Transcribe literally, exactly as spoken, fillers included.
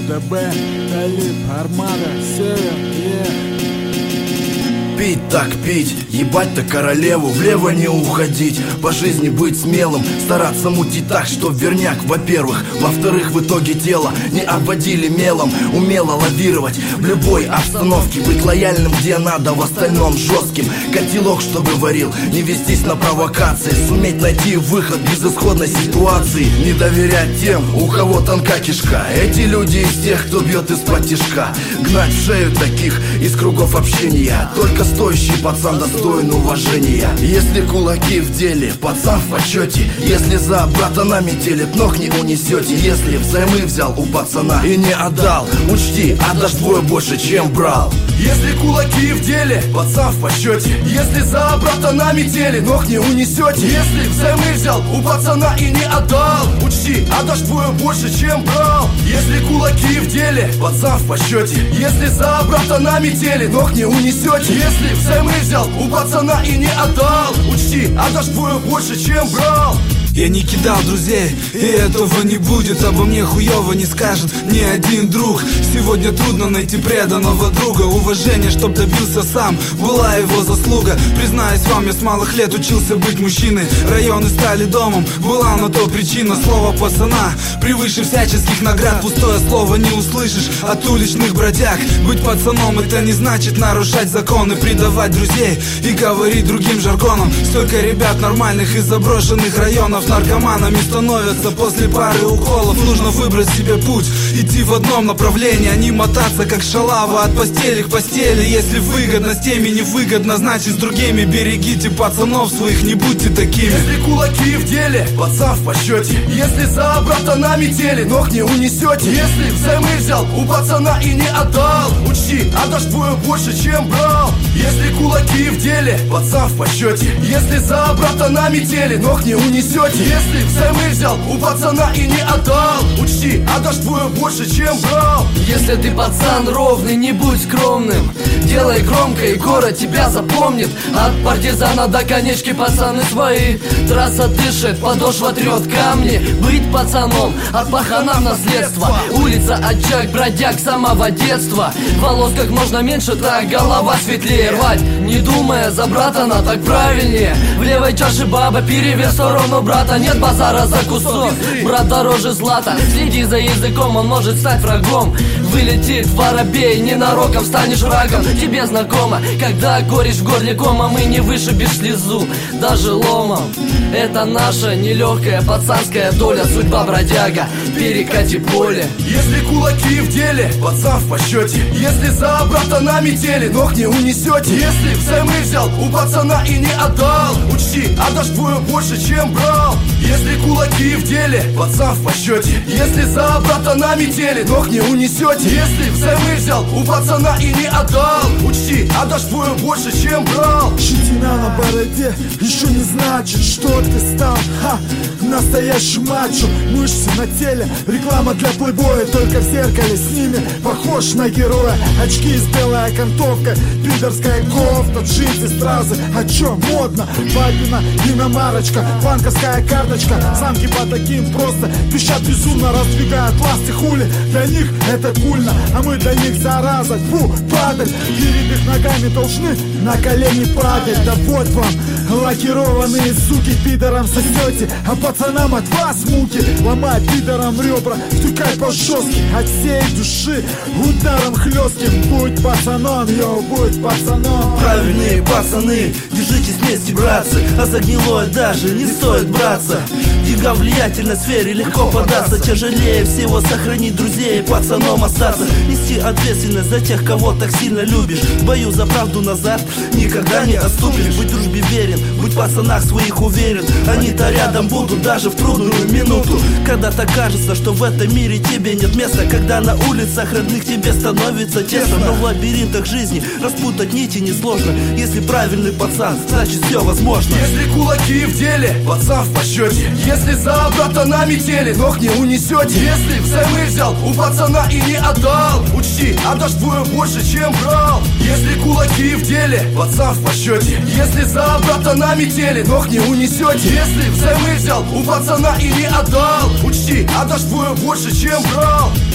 ДБ, Талиб, Армада, Север, yeah. Пить так пить, ебать-то королеву, влево не уходить, по жизни быть смелым, стараться мутить так, что верняк, во-первых. Во-вторых, в итоге тело не обводили мелом, умело лавировать в любой обстановке, быть лояльным где надо, в остальном жестким. Котелок, чтобы варил, не вестись на провокации, суметь найти выход из исходной ситуации, не доверять тем, у кого тонка кишка. Эти люди из тех, кто бьет из-под тишка, гнать в шею таких из кругов общения. Только стоящий пацан достоин уважения. Если кулаки в деле, пацан в почете. Если за братанами телет, ног не унесете. Если взаймы взял у пацана и не отдал, учти, отдашь двое больше, чем брал. Если кулаки в деле, пацан в почете. Если за братанами теле, ног не унесете. Если взаймы взял у пацана и не отдал, учти, отдашь двое больше, чем брал. Если кулаки в деле, пацан в почете. Если за братанами теле, ног не унесете. Если взаймы взял у пацана и не отдал, учти, отдашь двое больше, чем брал. Я не кидал друзей, и этого не будет. Обо мне хуёво не скажет ни один друг. Сегодня трудно найти преданного друга. Уважение, чтоб добился сам, была его заслуга. Признаюсь вам, я с малых лет учился быть мужчиной. Районы стали домом, была на то причина. Слово пацана превыше всяческих наград. Пустое слово не услышишь от уличных бродяг. Быть пацаном — это не значит нарушать законы, предавать друзей и говорить другим жаргоном. Столько ребят нормальных из заброшенных районов наркоманами становятся после пары уколов. Нужно выбрать себе путь, идти в одном направлении, а не мотаться как шалава от постели к постели. Если выгодно, с теми невыгодно, значит с другими. Берегите пацанов своих, не будьте такими. Если кулаки в деле, пацан в почете. Если за братанами теле, ног не унесете. Если взаймы взял у пацана и не отдал, учти, отдашь двое больше, чем брал. Если кулаки в деле, пацан в почете. Если за братанами теле, ног не унесете. Если взаймы взял у пацана и не отдал, учти, отдашь двое больше, чем брал. Если ты пацан ровный, не будь скромным, делай громко, и город тебя запомнит. От партизана до конечки пацаны свои. Трасса дышит, подошва трет камни. Быть пацаном от паханов наследство. Улица очаг, бродяг самого детства. Волос как можно меньше, так голова светлее. Рвать, не думая, за братана так правильнее. В левой чаше баба, перевес в сторону брата. Нет базара за кусок, брат дороже злата. Следи за языком, он может стать врагом. Вылетит воробей, ненароком станешь врагом. Тебе знакомо, когда горечь в горле кома, мы не вышибешь слезу, даже ломом. Это наша нелегкая пацанская доля, судьба бродяга, перекати поле. Если кулаки в деле, пацан в почете. Если за братанами теле, ног не унесете. Если взаймы взял у пацана и не отдал, учти, отдашь двое больше, чем брал. Если кулаки в деле, пацан в почете. Если за братанами теле, ног не унесете. Если взаймы взял у пацана и не отдал, учти, отдашь двое больше, чем брал. Щетина на бороде еще не значит, что ты стал, ха, настоящий мачо. Мышцы на теле, реклама для плейбоя. Только в зеркале с ними похож на героя. Очки с белой окантовкой, пидорская кофта, джинсы, стразы. А чё модно? Папина иномарочка, банковская карточка. Самки по таким просто пищат безумно, раздвигают ласты хули. Для них это кульно, а мы для них зараза. Фу, падаль, перед их ногами должны на колени падать. Да вот вам лакированные суки, пидорам сосете, а пацанам от вас муки. Ломай пидорам ребра, втыкай по жестким, от всей души ударом хлестким. Будь пацаном, йоу, будь пацаном. Правильные пацаны, держитесь вместе, братцы, а за гнилое даже не стоит браться. Деньгам в влиятельной сфере легко податься. Тяжелее всего сохранить друзей и пацаном остаться. Нести ответственность за тех, кого так сильно любишь. В бою за правду назад никогда не отступишь. Будь дружбе верен, будь в пацанах своих уверен. Они-то рядом будут даже в трудную минуту. Когда-то кажется, что в этом мире тебе нет места. Когда на улицах родных тебе становится тесно. Но в лабиринтах жизни распутать нити несложно. Если правильный пацан, значит все возможно. Если кулаки в деле, пацан в почете. Если за братанами теле, ног не унесете. Если взаймы взял у пацана и не отдал, учти, отдашь двое больше, чем брал. Если кулаки в деле, пацан в почете. Если за братанами теле, ног не унесете. Если взаймы взял у пацана и не отдал, учти, отдашь двое больше, чем брал.